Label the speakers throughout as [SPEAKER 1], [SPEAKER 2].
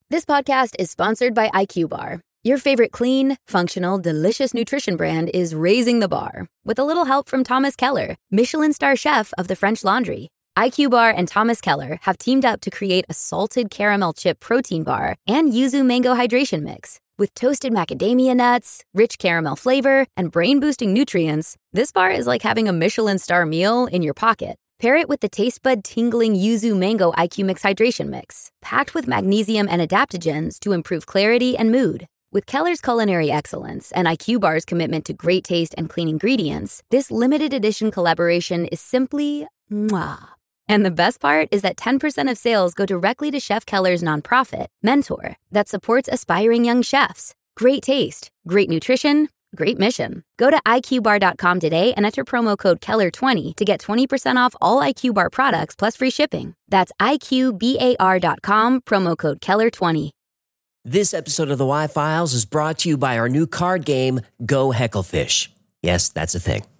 [SPEAKER 1] This podcast is sponsored by IQ Bar. Your favorite clean, functional, delicious nutrition brand is raising the bar with a little help from Thomas Keller, Michelin star chef of the French Laundry. IQ Bar and Thomas Keller have teamed up to create a salted caramel chip protein bar and yuzu mango hydration mix. With toasted macadamia nuts, rich caramel flavor, and brain-boosting nutrients, this bar is like having a Michelin star meal in your pocket. Pair it with the taste bud tingling yuzu mango IQ Mix hydration mix, packed with magnesium and adaptogens to improve clarity and mood. With Keller's culinary excellence and IQ Bar's commitment to great taste and clean ingredients, this limited edition collaboration is simply mwah. And the best part is that 10% of sales go directly to Chef Keller's nonprofit, Mentor, that supports aspiring young chefs. Great taste, great nutrition, great mission. Go to IQBar.com today and enter promo code Keller20 to get 20% off all IQ Bar products plus free shipping. That's IQBAR.com, promo code Keller20.
[SPEAKER 2] This episode of the Y-Files is brought to you by our new card game, Go Hecklefish. Yes, that's a thing.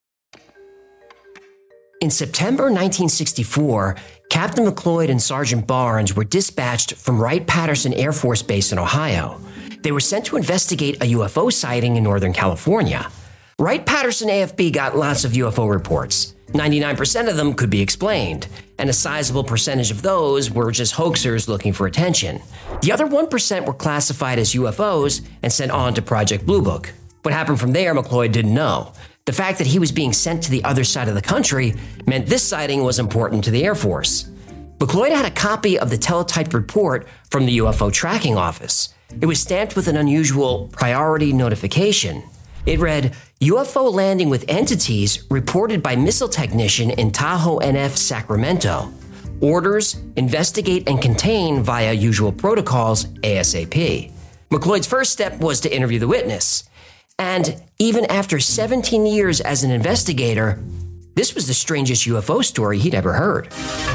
[SPEAKER 2] In September 1964, Captain McLeod and Sergeant Barnes were dispatched from Wright-Patterson Air Force Base in Ohio. They were sent to investigate a UFO sighting in Northern California. Wright-Patterson AFB got lots of UFO reports. 99% of them could be explained, and a sizable percentage of those were just hoaxers looking for attention. The other 1% were classified as UFOs and sent on to Project Blue Book. What happened from there, McLeod didn't know. The fact that he was being sent to the other side of the country meant this sighting was important to the Air Force. McLeod had a copy of the teletyped report from the UFO tracking office. It was stamped with an unusual priority notification. It read, UFO landing with entities reported by missile technician in Tahoe NF, Sacramento. Orders, investigate and contain via usual protocols ASAP. McLeod's first step was to interview the witness. And even after 17 years as an investigator, this was the strangest UFO story he'd ever heard.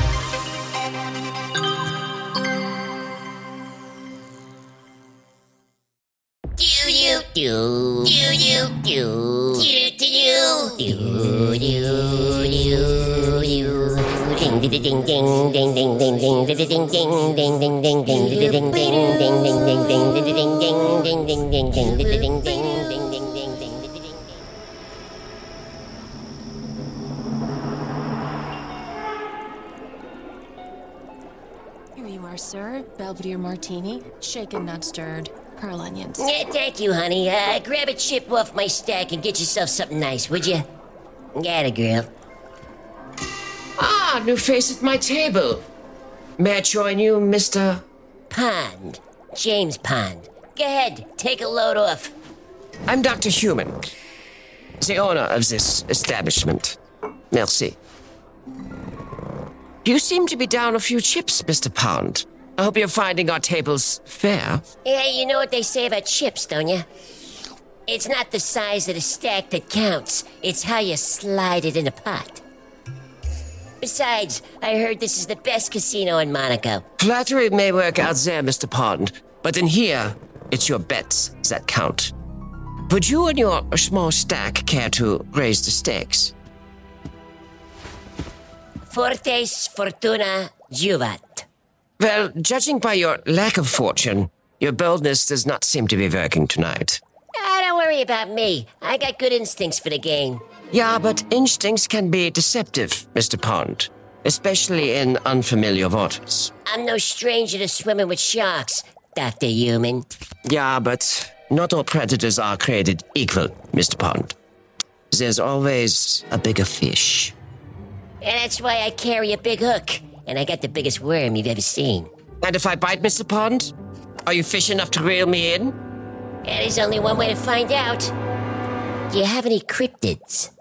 [SPEAKER 3] Here you are, sir. Belvedere martini, shaken, not stirred. Pearl onions.
[SPEAKER 4] Yeah, thank you, honey. Grab a chip off my stack and get yourself something nice, would you? Got a girl.
[SPEAKER 5] Ah, new face at my table. May I join you, Mr.
[SPEAKER 4] Pond. James Pond. Go ahead, take a load off.
[SPEAKER 5] I'm Dr. Human, the owner of this establishment. Merci. You seem to be down a few chips, Mr. Pond. I hope you're finding our tables fair.
[SPEAKER 4] Yeah, you know what they say about chips, don't you? It's not the size of the stack that counts. It's how you slide it in a pot. Besides, I heard this is the best casino in Monaco.
[SPEAKER 5] Flattery may work out there, Mr. Pond, but in here, it's your bets that count. Would you and your small stack care to raise the stakes?
[SPEAKER 4] Fortes fortuna juvat.
[SPEAKER 5] Well, judging by your lack of fortune, your boldness does not seem to be working tonight.
[SPEAKER 4] Don't worry about me. I got good instincts for the game.
[SPEAKER 5] Yeah, but instincts can be deceptive, Mr. Pond, especially in unfamiliar waters.
[SPEAKER 4] I'm no stranger to swimming with sharks, Dr. Human.
[SPEAKER 5] Yeah, but not all predators are created equal, Mr. Pond. There's always a bigger fish.
[SPEAKER 4] And that's why I carry a big hook, and I got the biggest worm you've ever seen.
[SPEAKER 5] And if I bite, Mr. Pond, are you fish enough to reel me in?
[SPEAKER 4] Yeah, there's only one way to find out. Do you have any cryptids?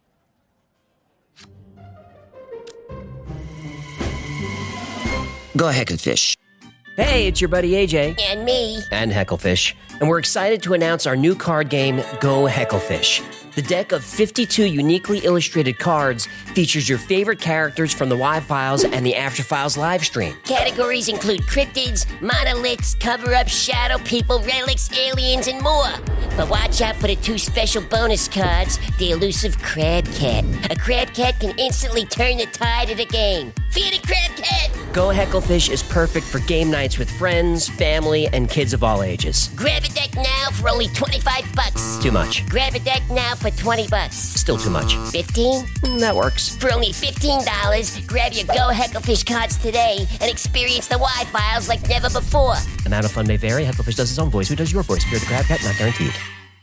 [SPEAKER 5] Go Hecklefish.
[SPEAKER 2] Hey, it's your buddy AJ.
[SPEAKER 4] And me.
[SPEAKER 2] And Hecklefish. And we're excited to announce our new card game, Go Hecklefish. The deck of 52 uniquely illustrated cards features your favorite characters from the Y-Files and the After Files live stream.
[SPEAKER 4] Categories include cryptids, monoliths, cover-ups, shadow people, relics, aliens, and more. But watch out for the two special bonus cards, the elusive Crab Cat. A Crab Cat can instantly turn the tide of the game. Fear the Crab Cat!
[SPEAKER 2] Go Hecklefish is perfect for game nights with friends, family, and kids of all ages.
[SPEAKER 4] Grab a deck now for only $25.
[SPEAKER 2] Too much.
[SPEAKER 4] Grab a deck now for $20.
[SPEAKER 2] Still too much.
[SPEAKER 4] 15?
[SPEAKER 2] That works.
[SPEAKER 4] For only $15, grab your Go Hecklefish cards today and experience the Y-Files like never before.
[SPEAKER 2] Amount of fun may vary. Hecklefish does his own voice. Who does your voice? If you're the Crab Cat, not guaranteed.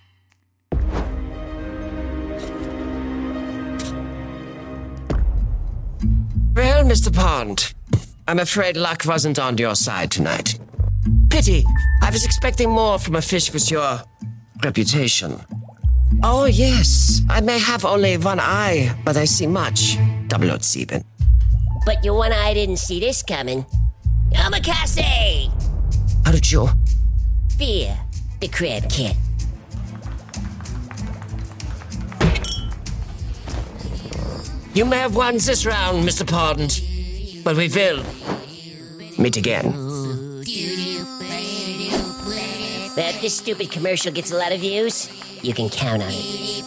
[SPEAKER 5] Well, Mr. Pond, I'm afraid luck wasn't on your side tonight. Pity. I was expecting more from a fish with your reputation. Oh, yes. I may have only one eye, but I see much. 007.
[SPEAKER 4] But your one eye didn't see this coming. Omakase!
[SPEAKER 5] How did you?
[SPEAKER 4] Fear the Crab Cat.
[SPEAKER 5] You may have won this round, Mr. Pond, but we will meet again.
[SPEAKER 4] If this stupid commercial gets a lot of views, you can count on it.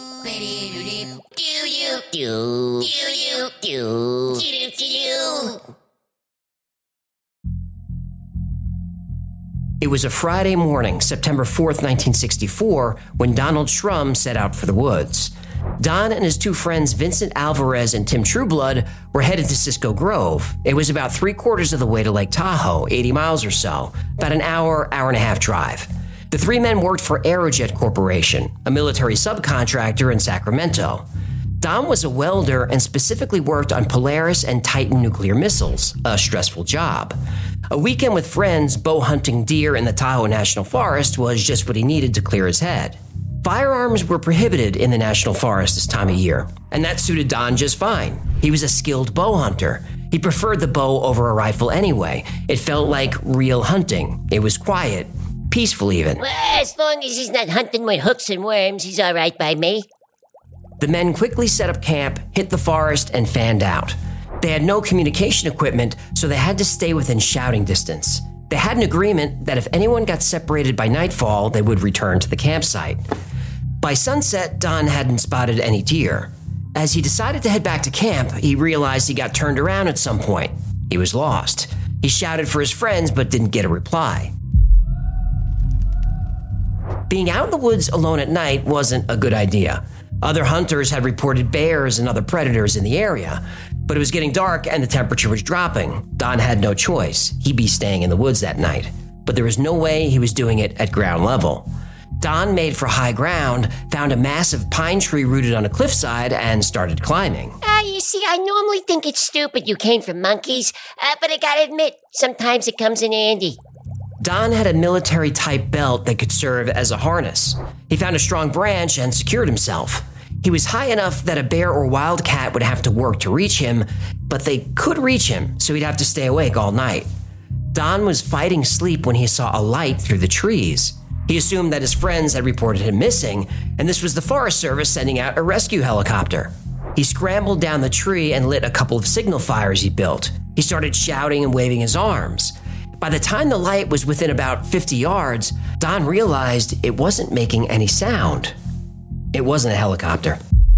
[SPEAKER 2] It was a Friday morning, September 4th, 1964, when Donald Shrum set out for the woods. Don and his two friends, Vincent Alvarez and Tim Trueblood, were headed to Cisco Grove. It was about 3/4 of the way to Lake Tahoe, 80 miles or so, about an hour and a half drive. The three men worked for Aerojet Corporation, a military subcontractor in Sacramento. Don was a welder and specifically worked on Polaris and Titan nuclear missiles, a stressful job. A weekend with friends bow hunting deer in the Tahoe National Forest was just what he needed to clear his head. Firearms were prohibited in the National Forest this time of year, and that suited Don just fine. He was a skilled bow hunter. He preferred the bow over a rifle anyway. It felt like real hunting. It was quiet, peaceful even.
[SPEAKER 4] Well, as long as he's not hunting with hooks and worms, he's all right by me.
[SPEAKER 2] The men quickly set up camp, hit the forest, and fanned out. They had no communication equipment, so they had to stay within shouting distance. They had an agreement that if anyone got separated by nightfall, they would return to the campsite. By sunset, Don hadn't spotted any deer. As he decided to head back to camp, he realized he got turned around at some point. He was lost. He shouted for his friends but didn't get a reply. Being out in the woods alone at night wasn't a good idea. Other hunters had reported bears and other predators in the area, but it was getting dark and the temperature was dropping. Don had no choice. He'd be staying in the woods that night, but there was no way he was doing it at ground level. Don made for high ground, found a massive pine tree rooted on a cliffside, and started climbing.
[SPEAKER 4] You see, I normally think it's stupid you came from monkeys, but I gotta admit, sometimes it comes in handy.
[SPEAKER 2] Don had a military-type belt that could serve as a harness. He found a strong branch and secured himself. He was high enough that a bear or wildcat would have to work to reach him, but they could reach him, so he'd have to stay awake all night. Don was fighting sleep when he saw a light through the trees. He assumed that his friends had reported him missing, and this was the Forest Service sending out a rescue helicopter. He scrambled down the tree and lit a couple of signal fires he built. He started shouting and waving his arms. By the time the light was within about 50 yards, Don realized it wasn't making any sound. It wasn't a helicopter.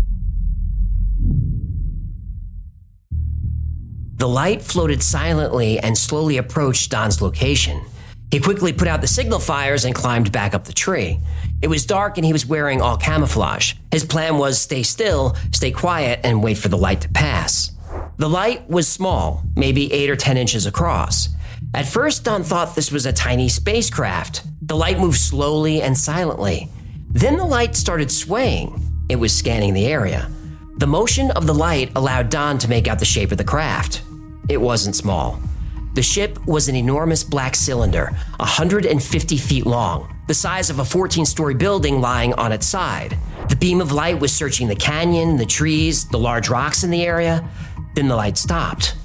[SPEAKER 2] The light floated silently and slowly approached Don's location. He quickly put out the signal fires and climbed back up the tree. It was dark and he was wearing all camouflage. His plan was stay still, stay quiet, and wait for the light to pass. The light was small, maybe 8 or 10 inches across. At first, Don thought this was a tiny spacecraft. The light moved slowly and silently. Then the light started swaying. It was scanning the area. The motion of the light allowed Don to make out the shape of the craft. It wasn't small. The ship was an enormous black cylinder, 150 feet long, the size of a 14-story building lying on its side. The beam of light was searching the canyon, the trees, the large rocks in the area. Then the light stopped.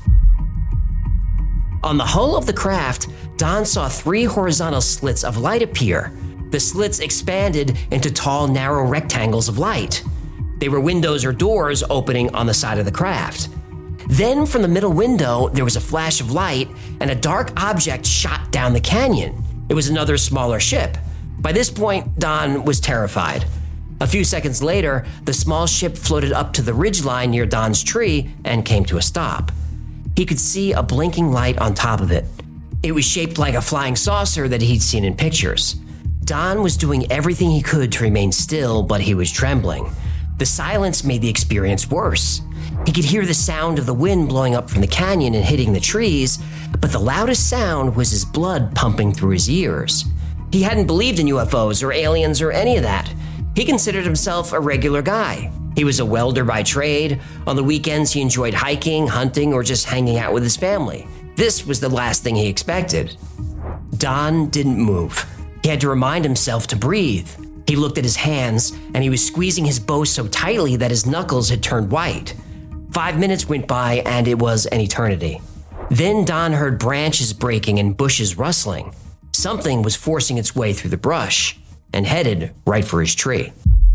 [SPEAKER 2] On the hull of the craft, Don saw 3 horizontal slits of light appear. The slits expanded into tall, narrow rectangles of light. They were windows or doors opening on the side of the craft. Then from the middle window, there was a flash of light and a dark object shot down the canyon. It was another smaller ship. By this point, Don was terrified. A few seconds later, the small ship floated up to the ridgeline near Don's tree and came to a stop. He could see a blinking light on top of it. It was shaped like a flying saucer that he'd seen in pictures. Don was doing everything he could to remain still, but he was trembling. The silence made the experience worse. He could hear the sound of the wind blowing up from the canyon and hitting the trees, but the loudest sound was his blood pumping through his ears. He hadn't believed in UFOs or aliens or any of that. He considered himself a regular guy. He was a welder by trade. On the weekends, he enjoyed hiking, hunting, or just hanging out with his family. This was the last thing he expected. Don didn't move. He had to remind himself to breathe. He looked at his hands, and he was squeezing his bow so tightly that his knuckles had turned white. 5 minutes went by, and it was an eternity. Then Don heard branches breaking and bushes rustling. Something was forcing its way through the brush and headed right for his tree.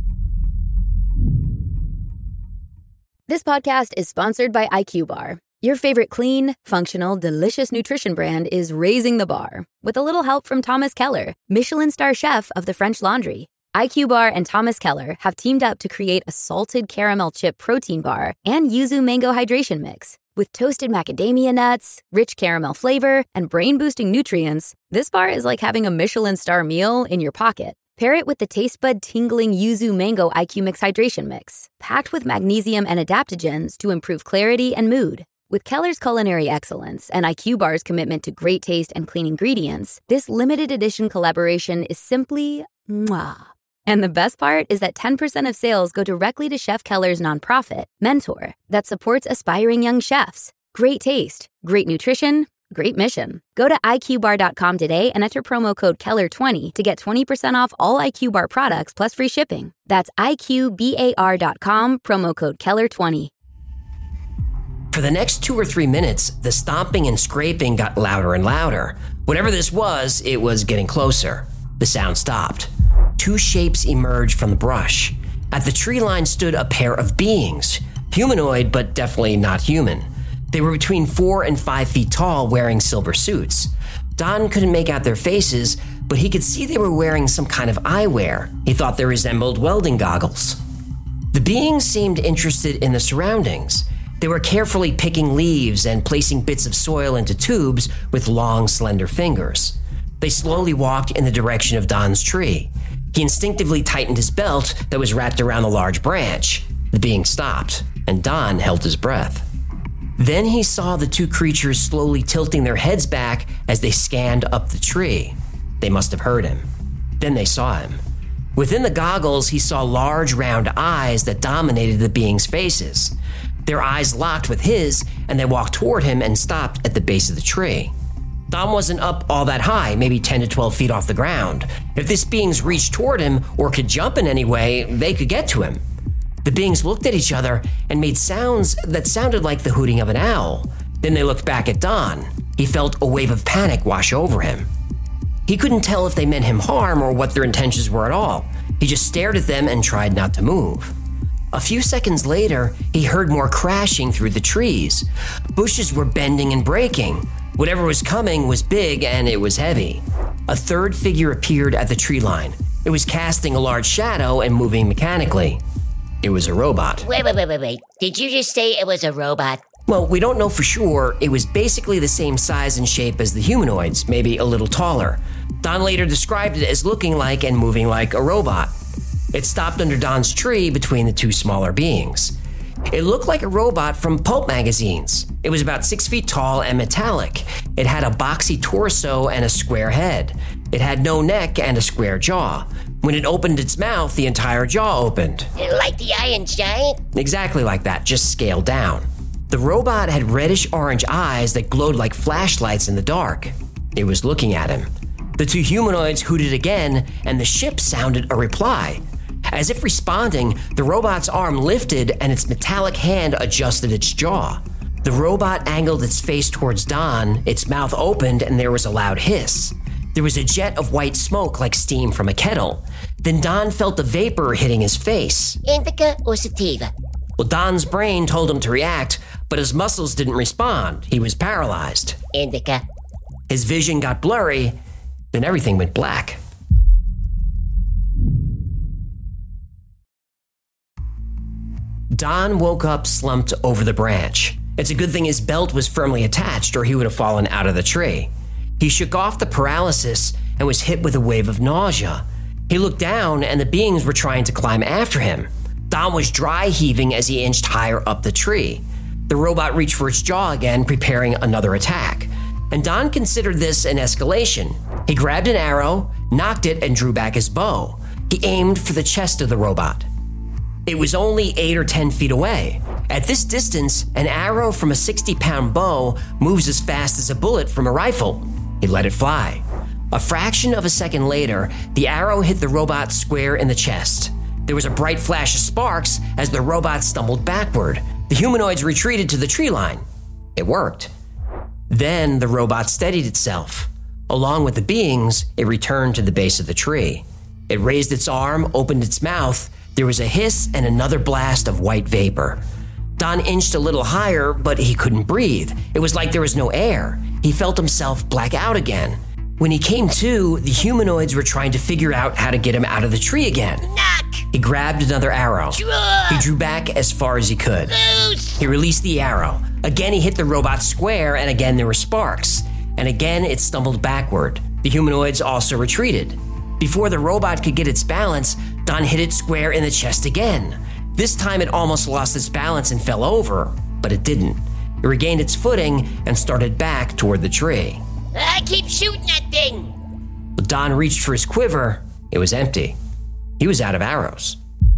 [SPEAKER 1] This podcast is sponsored by IQ Bar. Your favorite clean, functional, delicious nutrition brand is raising the bar with a little help from Thomas Keller, Michelin star chef of the French Laundry. IQ Bar and Thomas Keller have teamed up to create a salted caramel chip protein bar and yuzu mango hydration mix. With toasted macadamia nuts, rich caramel flavor, and brain-boosting nutrients, this bar is like having a Michelin star meal in your pocket. Pair it with the taste bud tingling yuzu mango IQ Mix hydration mix, packed with magnesium and adaptogens to improve clarity and mood. With Keller's culinary excellence and IQ Bar's commitment to great taste and clean ingredients, this limited edition collaboration is simply mwah. And the best part is that 10% of sales go directly to Chef Keller's nonprofit, Mentor, that supports aspiring young chefs. Great taste, great nutrition, great mission. Go to IQBar.com today and enter promo code Keller20 to get 20% off all IQ Bar products plus free shipping. That's IQBAR.com, promo code Keller20.
[SPEAKER 2] For the next 2 or 3 minutes, the stomping and scraping got louder and louder. Whatever this was, it was getting closer. The sound stopped. 2 shapes emerged from the brush. At the tree line stood a pair of beings, humanoid but definitely not human. They were between 4 and 5 feet tall, wearing silver suits. Don couldn't make out their faces, but he could see they were wearing some kind of eyewear. He thought they resembled welding goggles. The beings seemed interested in the surroundings. They were carefully picking leaves and placing bits of soil into tubes with long, slender fingers. They slowly walked in the direction of Don's tree. He instinctively tightened his belt that was wrapped around the large branch. The being stopped, and Don held his breath. Then he saw the 2 creatures slowly tilting their heads back as they scanned up the tree. They must have heard him. Then they saw him. Within the goggles, he saw large, round eyes that dominated the beings' faces. Their eyes locked with his, and they walked toward him and stopped at the base of the tree. Don wasn't up all that high, maybe 10 to 12 feet off the ground. If these beings reached toward him or could jump in any way, they could get to him. The beings looked at each other and made sounds that sounded like the hooting of an owl. Then they looked back at Don. He felt a wave of panic wash over him. He couldn't tell if they meant him harm or what their intentions were at all. He just stared at them and tried not to move. A few seconds later, he heard more crashing through the trees. Bushes were bending and breaking. Whatever was coming was big and it was heavy. A 3rd figure appeared at the tree line. It was casting a large shadow and moving mechanically. It was a robot.
[SPEAKER 4] Wait. Did you just say it was a robot?
[SPEAKER 2] Well, we don't know for sure. It was basically the same size and shape as the humanoids, maybe a little taller. Don later described it as looking like and moving like a robot. It stopped under Don's tree between the 2 smaller beings. It looked like a robot from pulp magazines. It was about 6 feet tall and metallic. It had a boxy torso and a square head. It had no neck and a square jaw. When it opened its mouth, the entire jaw opened.
[SPEAKER 4] Like the Iron Giant?
[SPEAKER 2] Exactly like that, just scaled down. The robot had reddish-orange eyes that glowed like flashlights in the dark. It was looking at him. The 2 humanoids hooted again, and the ship sounded a reply. As if responding, the robot's arm lifted and its metallic hand adjusted its jaw. The robot angled its face towards Don, its mouth opened, and there was a loud hiss. There was a jet of white smoke like steam from a kettle. Then Don felt the vapor hitting his face.
[SPEAKER 4] Indica or sativa?
[SPEAKER 2] Well, Don's brain told him to react, but his muscles didn't respond. He was paralyzed.
[SPEAKER 4] Indica.
[SPEAKER 2] His vision got blurry, then everything went black. Don woke up slumped over the branch. It's a good thing his belt was firmly attached, or he would have fallen out of the tree. He shook off the paralysis and was hit with a wave of nausea. He looked down, and the beings were trying to climb after him. Don was dry heaving as he inched higher up the tree. The robot reached for its jaw again, preparing another attack. And Don considered this an escalation. He grabbed an arrow, knocked it, and drew back his bow. He aimed for the chest of the robot. It was only 8 or 10 feet away. At this distance, an arrow from a 60-pound bow moves as fast as a bullet from a rifle. He let it fly. A fraction of a second later, the arrow hit the robot square in the chest. There was a bright flash of sparks as the robot stumbled backward. The humanoids retreated to the tree line. It worked. Then the robot steadied itself. Along with the beings, it returned to the base of the tree. It raised its arm, opened its mouth. There was a hiss and another blast of white vapor. Don inched a little higher, but he couldn't breathe. It was like there was no air. He felt himself black out again. When he came to, the humanoids were trying to figure out how to get him out of the tree again.
[SPEAKER 4] Knock!
[SPEAKER 2] He grabbed another arrow. He drew back as far as he could.
[SPEAKER 4] Loose!
[SPEAKER 2] He released the arrow. Again, he hit the robot square, and again there were sparks. And again, it stumbled backward. The humanoids also retreated. Before the robot could get its balance, Don hit it square in the chest again. This time it almost lost its balance and fell over, but it didn't. It regained its footing and started back toward the tree.
[SPEAKER 4] I keep shooting that thing!
[SPEAKER 2] When Don reached for his quiver, it was empty. He was out of arrows.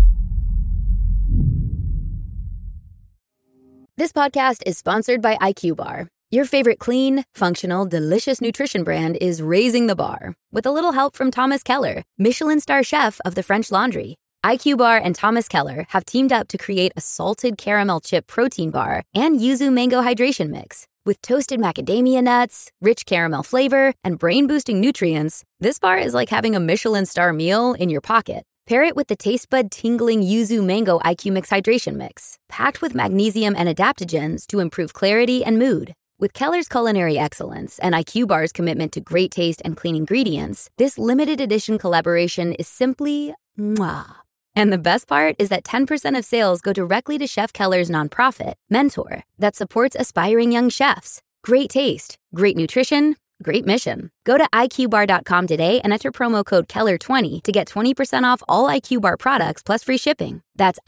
[SPEAKER 1] This podcast is sponsored by IQ Bar. Your favorite clean, functional, delicious nutrition brand is raising the bar with a little help from Thomas Keller, Michelin star chef of the French Laundry. IQ Bar and Thomas Keller have teamed up to create a salted caramel chip protein bar and yuzu mango hydration mix. With toasted macadamia nuts, rich caramel flavor, and brain-boosting nutrients, this bar is like having a Michelin star meal in your pocket. Pair it with the taste bud tingling yuzu mango IQ Mix hydration mix, packed with magnesium and adaptogens to improve clarity and mood. With Keller's culinary excellence and IQ Bar's commitment to great taste and clean ingredients, this limited edition collaboration is simply mwah. And the best part is that 10% of sales go directly to Chef Keller's nonprofit, Mentor, that supports aspiring young chefs. Great taste, great nutrition, great mission. Go to IQBar.com today and enter promo code Keller20 to get 20% off all IQ Bar products plus free shipping. That's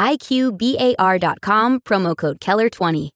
[SPEAKER 1] IQBAR.com, promo code Keller20.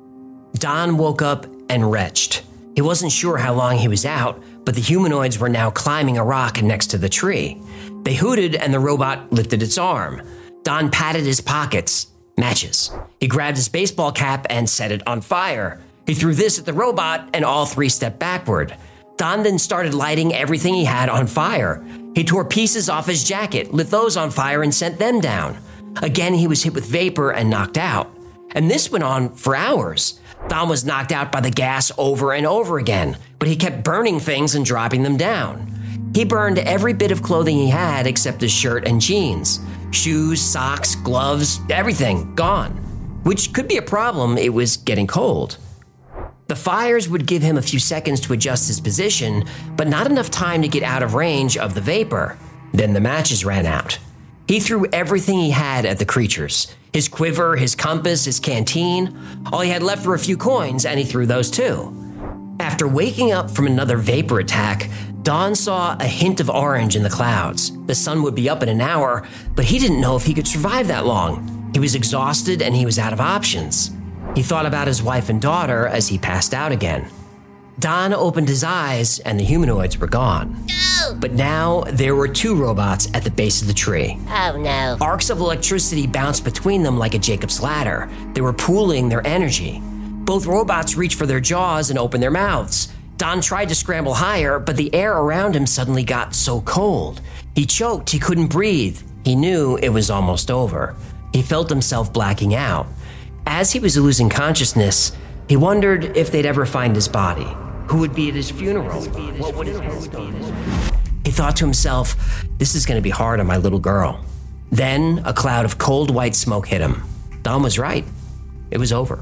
[SPEAKER 2] Don woke up and retched. He wasn't sure how long he was out, but the humanoids were now climbing a rock next to the tree. They hooted and the robot lifted its arm. Don patted his pockets. Matches. He grabbed his baseball cap and set it on fire. He threw this at the robot and all three stepped backward. Don then started lighting everything he had on fire. He tore pieces off his jacket, lit those on fire and sent them down. Again, he was hit with vapor and knocked out. And this went on for hours. Don was knocked out by the gas over and over again, but he kept burning things and dropping them down. He burned every bit of clothing he had except his shirt and jeans. Shoes, socks, gloves, everything gone. Which could be a problem, it was getting cold. The fires would give him a few seconds to adjust his position, but not enough time to get out of range of the vapor. Then the matches ran out. He threw everything he had at the creatures. His quiver, his compass, his canteen. All he had left were a few coins, and he threw those too. After waking up from another vapor attack, Don saw a hint of orange in the clouds. The sun would be up in an hour, but he didn't know if he could survive that long. He was exhausted and he was out of options. He thought about his wife and daughter as he passed out again. Don opened his eyes and the humanoids were gone.
[SPEAKER 4] No!
[SPEAKER 2] But now there were two robots at the base of the tree.
[SPEAKER 4] Oh no.
[SPEAKER 2] Arcs of electricity bounced between them like a Jacob's ladder. They were pooling their energy. Both robots reached for their jaws and opened their mouths. Don tried to scramble higher, but the air around him suddenly got so cold. He choked, he couldn't breathe. He knew it was almost over. He felt himself blacking out. As he was losing consciousness, he wondered if they'd ever find his body. Who would be at his funeral? What would his headstone be? He thought to himself, this is going to be hard on my little girl. Then a cloud of cold white smoke hit him. Don was right. It was over.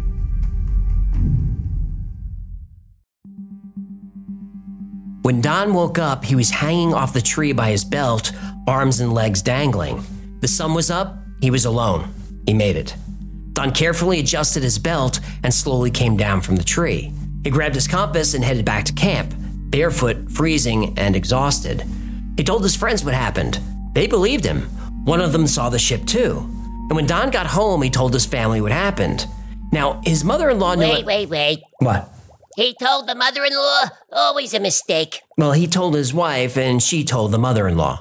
[SPEAKER 2] When Don woke up, he was hanging off the tree by his belt, arms and legs dangling. The sun was up. He was alone. He made it. Don carefully adjusted his belt and slowly came down from the tree. He grabbed his compass and headed back to camp, barefoot, freezing, and exhausted. He told his friends what happened. They believed him. One of them saw the ship too. And when Don got home, he told his family what happened. Now, his mother-in-law knew—
[SPEAKER 4] Wait.
[SPEAKER 2] What?
[SPEAKER 4] He told the mother-in-law? Always a mistake.
[SPEAKER 2] Well, he told his wife, and she told the mother-in-law.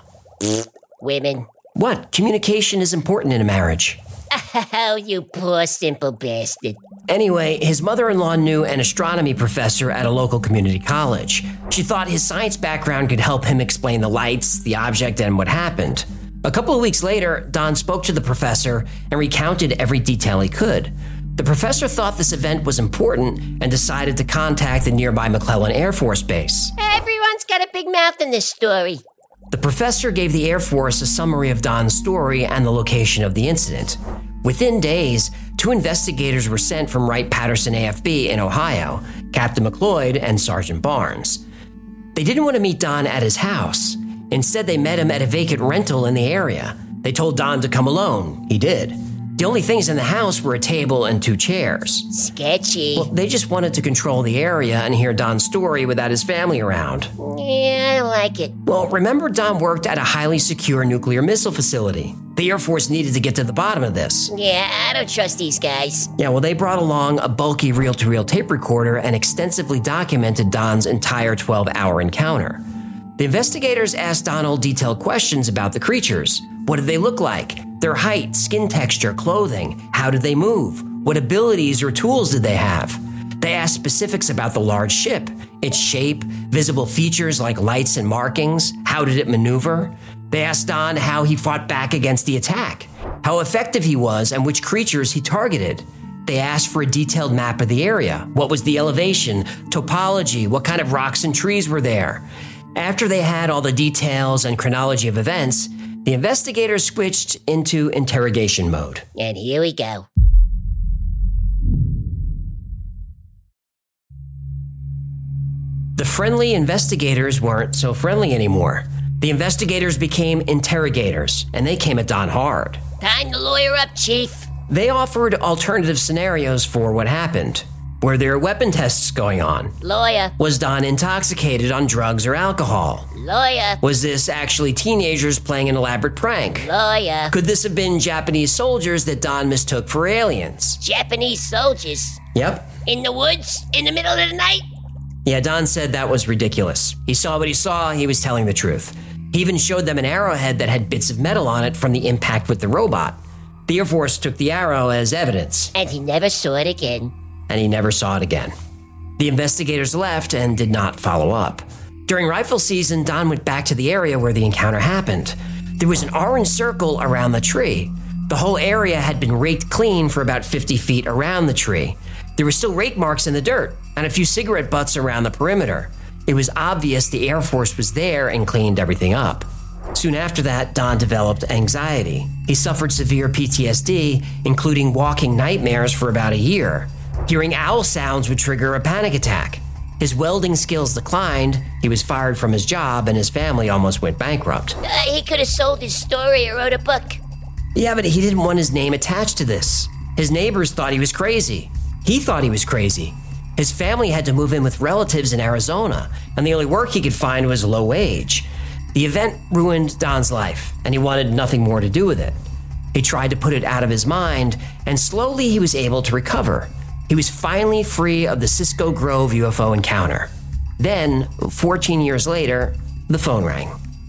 [SPEAKER 4] Women.
[SPEAKER 2] What? Communication is important in a marriage.
[SPEAKER 4] Oh, you poor simple bastard.
[SPEAKER 2] Anyway, his mother-in-law knew an astronomy professor at a local community college. She thought his science background could help him explain the lights, the object, and what happened. A couple of weeks later, Don spoke to the professor and recounted every detail he could. The professor thought this event was important and decided to contact the nearby McClellan Air Force Base.
[SPEAKER 4] Everyone's got a big mouth in this story.
[SPEAKER 2] The professor gave the Air Force a summary of Don's story and the location of the incident. Within days, 2 investigators were sent from Wright-Patterson AFB in Ohio, Captain McLeod and Sergeant Barnes. They didn't want to meet Don at his house. Instead, they met him at a vacant rental in the area. They told Don to come alone. He did. The only things in the house were a table and 2 chairs.
[SPEAKER 4] Sketchy.
[SPEAKER 2] Well, they just wanted to control the area and hear Don's story without his family around.
[SPEAKER 4] Yeah, I like it.
[SPEAKER 2] Well, remember Don worked at a highly secure nuclear missile facility. The Air Force needed to get to the bottom of this.
[SPEAKER 4] Yeah, I don't trust these guys.
[SPEAKER 2] Yeah, well, they brought along a bulky reel-to-reel tape recorder and extensively documented Don's entire 12-hour encounter. The investigators asked Donald detailed questions about the creatures. What did they look like? Their height, skin texture, clothing. How did they move? What abilities or tools did they have? They asked specifics about the large ship, its shape, visible features like lights and markings. How did it maneuver? They asked Don how he fought back against the attack, how effective he was, and which creatures he targeted. They asked for a detailed map of the area. What was the elevation, topology, what kind of rocks and trees were there? After they had all the details and chronology of events, the investigators switched into interrogation mode.
[SPEAKER 4] And here we go.
[SPEAKER 2] The friendly investigators weren't so friendly anymore. The investigators became interrogators, and they came at Don hard.
[SPEAKER 4] Time to lawyer up, Chief.
[SPEAKER 2] They offered alternative scenarios for what happened. Were there weapon tests going on?
[SPEAKER 4] Lawyer.
[SPEAKER 2] Was Don intoxicated on drugs or alcohol?
[SPEAKER 4] Lawyer.
[SPEAKER 2] Was this actually teenagers playing an elaborate prank?
[SPEAKER 4] Lawyer.
[SPEAKER 2] Could this have been Japanese soldiers that Don mistook for aliens?
[SPEAKER 4] Japanese soldiers?
[SPEAKER 2] Yep.
[SPEAKER 4] In the woods? In the middle of the night?
[SPEAKER 2] Yeah, Don said that was ridiculous. He saw what he saw, he was telling the truth. He even showed them an arrowhead that had bits of metal on it from the impact with the robot. The Air Force took the arrow as evidence.
[SPEAKER 4] And he never saw it again.
[SPEAKER 2] And he never saw it again. The investigators left and did not follow up. During rifle season, Don went back to the area where the encounter happened. There was an orange circle around the tree. The whole area had been raked clean for about 50 feet around the tree. There were still rake marks in the dirt and a few cigarette butts around the perimeter. It was obvious the Air Force was there and cleaned everything up. Soon after that, Don developed anxiety. He suffered severe PTSD, including walking nightmares for about a year. Hearing owl sounds would trigger a panic attack. His welding skills declined, he was fired from his job, and his family almost went bankrupt.
[SPEAKER 4] He could have sold his story or wrote a book.
[SPEAKER 2] Yeah, but he didn't want his name attached to this. His neighbors thought he was crazy. He thought he was crazy. His family had to move in with relatives in Arizona, and the only work he could find was low wage. The event ruined Don's life, and he wanted nothing more to do with it. He tried to put it out of his mind, and slowly he was able to recover. He was finally free of the Cisco Grove UFO encounter. Then, 14 years later, the phone rang.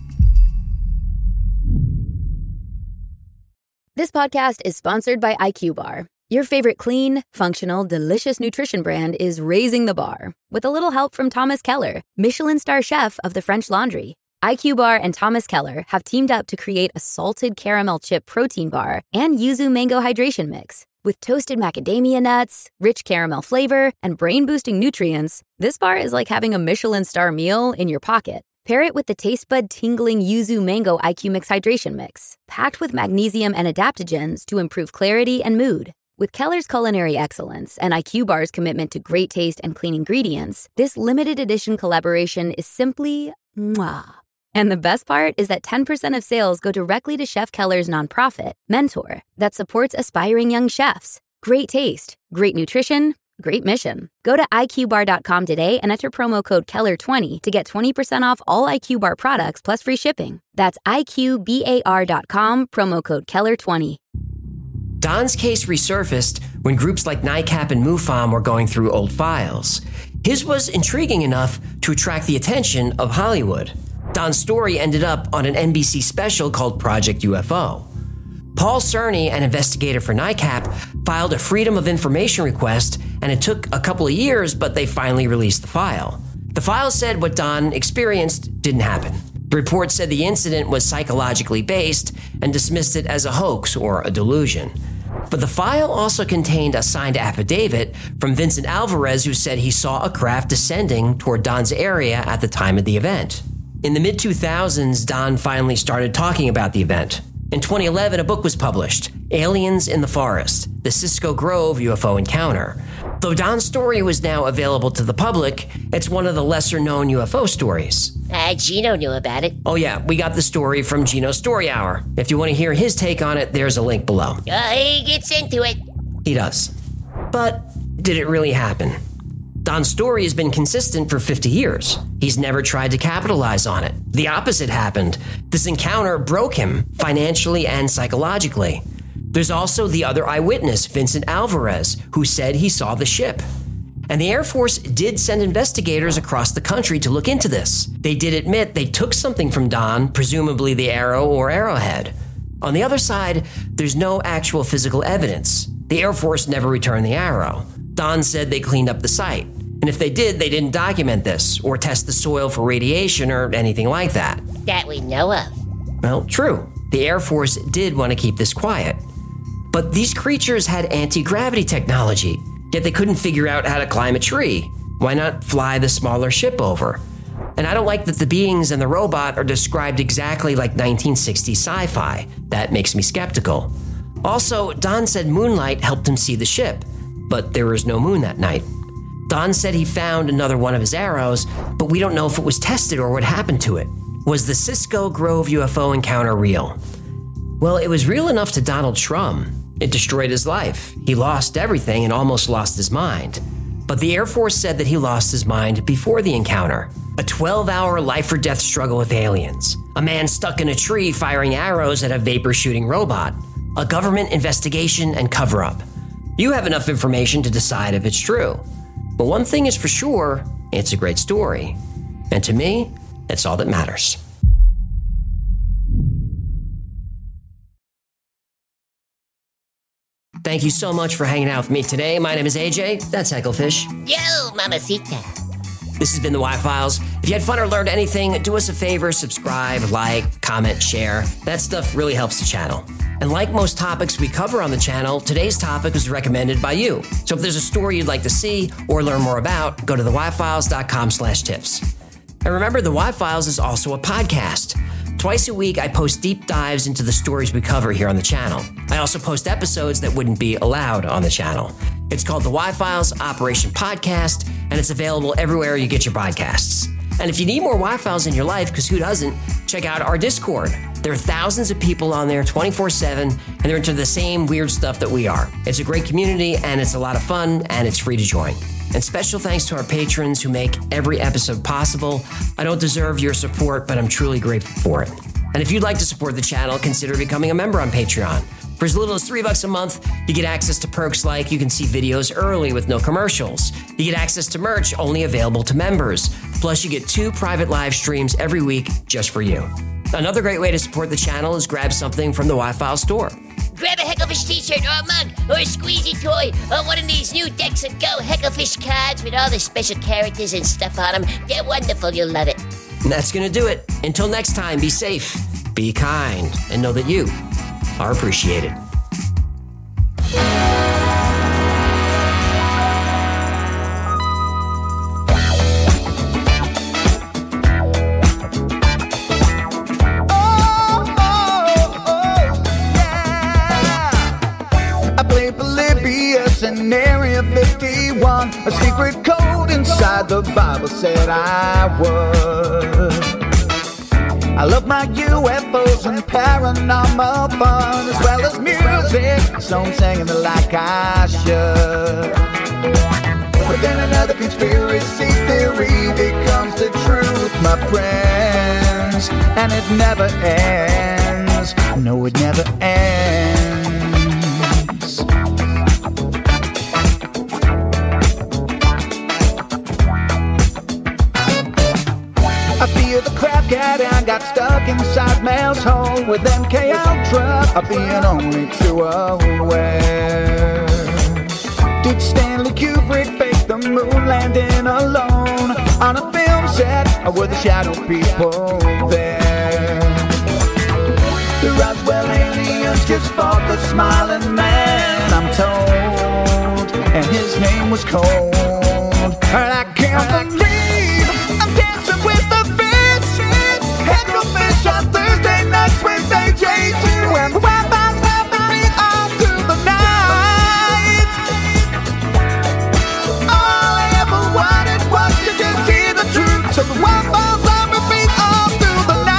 [SPEAKER 1] This podcast is sponsored by IQ Bar. Your favorite clean, functional, delicious nutrition brand is raising the bar with a little help from Thomas Keller, Michelin star chef of the French Laundry. IQ Bar and Thomas Keller have teamed up to create a salted caramel chip protein bar and yuzu mango hydration mix. With toasted macadamia nuts, rich caramel flavor, and brain-boosting nutrients, this bar is like having a Michelin star meal in your pocket. Pair it with the taste bud tingling yuzu mango IQ Mix hydration mix, packed with magnesium and adaptogens to improve clarity and mood. With Keller's culinary excellence and IQ Bar's commitment to great taste and clean ingredients, this limited edition collaboration is simply mwah. And the best part is that 10% of sales go directly to Chef Keller's nonprofit, Mentor, that supports aspiring young chefs. Great taste, great nutrition, great mission. Go to IQBar.com today and enter promo code Keller20 to get 20% off all IQ Bar products plus free shipping. That's IQBAR.com, promo code Keller20.
[SPEAKER 2] Don's case resurfaced when groups like NICAP and MUFON were going through old files. His was intriguing enough to attract the attention of Hollywood. Don's story ended up on an NBC special called Project UFO. Paul Cerny, an investigator for NICAP, filed a Freedom of Information request, and it took a couple of years, but they finally released the file. The file said what Don experienced didn't happen. The report said the incident was psychologically based and dismissed it as a hoax or a delusion. But the file also contained a signed affidavit from Vincent Alvarez, who said he saw a craft descending toward Don's area at the time of the event. In the mid-2000s, Don finally started talking about the event. In 2011, a book was published, Aliens in the Forest, the Cisco Grove UFO Encounter. Though Don's story was now available to the public, it's one of the lesser-known UFO stories.
[SPEAKER 4] Gino knew about it.
[SPEAKER 2] Oh yeah, we got the story from Gino's Story Hour. If you want to hear his take on it, there's a link below.
[SPEAKER 4] He gets into it.
[SPEAKER 2] He does. But did it really happen? Don's story has been consistent for 50 years. He's never tried to capitalize on it. The opposite happened. This encounter broke him financially and psychologically. There's also the other eyewitness, Vincent Alvarez, who said he saw the ship. And the Air Force did send investigators across the country to look into this. They did admit they took something from Don, presumably the arrow or arrowhead. On the other side, there's no actual physical evidence. The Air Force never returned the arrow. Don said they cleaned up the site. And if they did, they didn't document this or test the soil for radiation or anything like that.
[SPEAKER 4] That we know of.
[SPEAKER 2] Well, true. The Air Force did want to keep this quiet. But these creatures had anti-gravity technology, yet they couldn't figure out how to climb a tree. Why not fly the smaller ship over? And I don't like that the beings and the robot are described exactly like 1960s sci-fi. That makes me skeptical. Also, Don said moonlight helped him see the ship, but there was no moon that night. Don said he found another one of his arrows, but we don't know if it was tested or what happened to it. Was the Cisco Grove UFO encounter real? Well, it was real enough to Donald Trump. It destroyed his life. He lost everything and almost lost his mind. But the Air Force said that he lost his mind before the encounter. A 12-hour life-or-death struggle with aliens. A man stuck in a tree firing arrows at a vapor-shooting robot. A government investigation and cover-up. You have enough information to decide if it's true. But one thing is for sure, it's a great story. And to me, that's all that matters. Thank you so much for hanging out with me today. My name is AJ. That's Hecklefish.
[SPEAKER 4] Yo, mamacita.
[SPEAKER 2] This has been the Y-Files. If you had fun or learned anything, do us a favor, subscribe, like, comment, share. That stuff really helps the channel. And like most topics we cover on the channel, today's topic was recommended by you. So if there's a story you'd like to see or learn more about, go to theyfiles.com/tips. And remember, the Y-Files is also a podcast. Twice a week, I post deep dives into the stories we cover here on the channel. I also post episodes that wouldn't be allowed on the channel. It's called the Y-Files Operation Podcast, and it's available everywhere you get your podcasts. And if you need more Y-Files in your life, because who doesn't, check out our Discord. There are thousands of people on there 24/7, and they're into the same weird stuff that we are. It's a great community, and it's a lot of fun, and it's free to join. And special thanks to our patrons who make every episode possible. I don't deserve your support, but I'm truly grateful for it. And if you'd like to support the channel, consider becoming a member on Patreon. For as little as $3 a month, you get access to perks like you can see videos early with no commercials. You get access to merch only available to members. Plus, you get 2 private live streams every week just for you. Another great way to support the channel is grab something from the Y-File store.
[SPEAKER 4] Grab a Hecklefish t-shirt or a mug or a squeezy toy or one of these new Decks and Go Hecklefish cards with all the special characters and stuff on them. They're wonderful. You'll love it.
[SPEAKER 2] And that's going to do it. Until next time, be safe, be kind, and know that you are appreciated.
[SPEAKER 6] In Area 51, a secret code inside the Bible said I was. I love my UFOs and paranormal fun, as well as music, so I'm singing it like I should. But then another conspiracy theory becomes the truth, my friends, and it never ends. No, it never ends. I feel the crap cat and got stuck inside Mel's hole with MK Ultra being only too aware. Did Stanley Kubrick fake the moon landing alone on a film set, or were the shadow people there? The Roswell aliens just fought the smiling man, I'm told, and his name was Cold. And I can't believe I'm dancing with the fish. Headrofish on Thursday nights with AJ2, and the Wi-Fi's helping me all through the night. All I ever wanted was to just hear the truth, so the Wi-Fi's on repeat all through the night.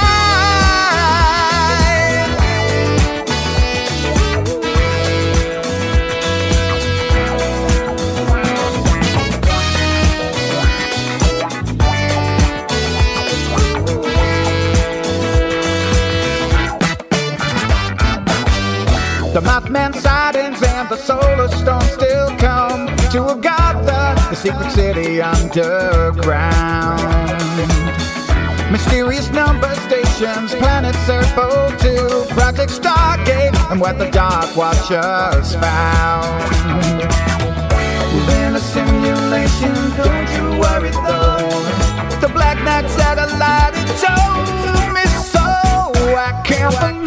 [SPEAKER 6] The Mothman sightings and the solar storm still come to Agatha, the secret city underground. Mysterious number stations, planets Earth 02, Project Stargate, and what the Dark Watchers found. We're in a simulation, don't you worry though. The Black Knight satellite, it told me so. I can't believe